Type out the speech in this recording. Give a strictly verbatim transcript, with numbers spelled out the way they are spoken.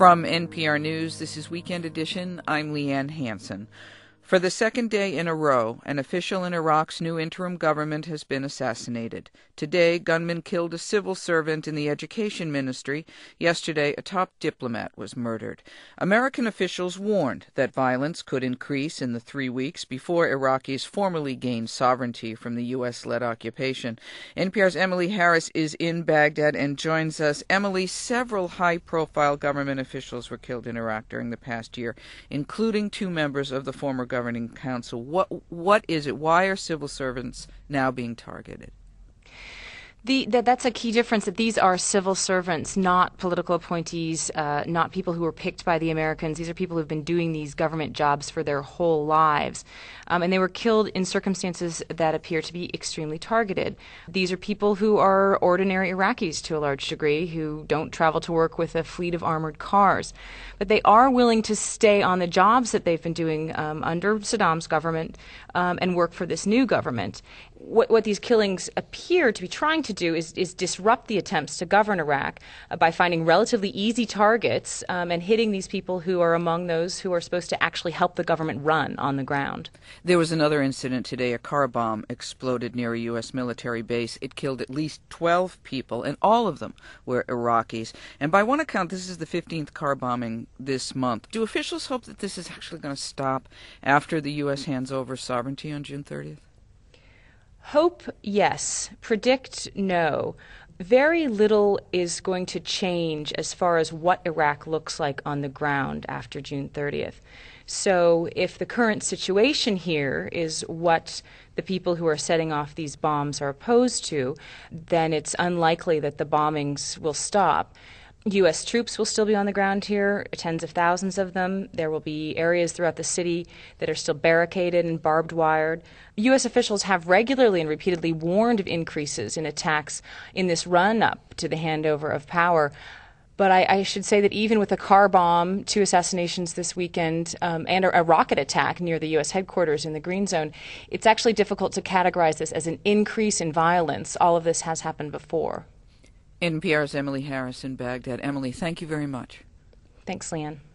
From N P R News, this is Weekend Edition. I'm Leanne Hansen. For the second day in a row, an official in Iraq's new interim government has been assassinated. Today, gunmen killed a civil servant in the education ministry. Yesterday, a top diplomat was murdered. American officials warned that violence could increase in the three weeks before Iraqis formally gained sovereignty from the U S-led occupation. N P R's Emily Harris is in Baghdad and joins us. Emily, several high-profile government officials were killed in Iraq during the past year, including two members of the former governing council. What what is it? Why are civil servants now being targeted? The, that, that's a key difference, that these are civil servants, not political appointees, uh, not people who were picked by the Americans. These are people who have been doing these government jobs for their whole lives. Um, and they were killed in circumstances that appear to be extremely targeted. These are people who are ordinary Iraqis to a large degree, who don't travel to work with a fleet of armored cars. But they are willing to stay on the jobs that they've been doing um, under Saddam's government um, and work for this new government. What, what these killings appear to be trying to do is, is disrupt the attempts to govern Iraq uh, by finding relatively easy targets um, and hitting these people who are among those who are supposed to actually help the government run on the ground. There was another incident today. A car bomb exploded near a U S military base. It killed at least twelve people, and all of them were Iraqis. And by one account, this is the fifteenth car bombing this month. Do officials hope that this is actually going to stop after the U S hands over sovereignty on June thirtieth? Hope, yes. Predict, no. Very little is going to change as far as what Iraq looks like on the ground after June thirtieth. So if the current situation here is what the people who are setting off these bombs are opposed to, then it's unlikely that the bombings will stop. U S troops will still be on the ground here, tens of thousands of them. There will be areas throughout the city that are still barricaded and barbed wired. U S officials have regularly and repeatedly warned of increases in attacks in this run-up to the handover of power. But I, I should say that even with a car bomb, two assassinations this weekend, um, and a, a rocket attack near the U S headquarters in the Green Zone, it's actually difficult to categorize this as an increase in violence. All of this has happened before. N P R's Emily Harris in Baghdad. Emily, thank you very much. Thanks, Leanne.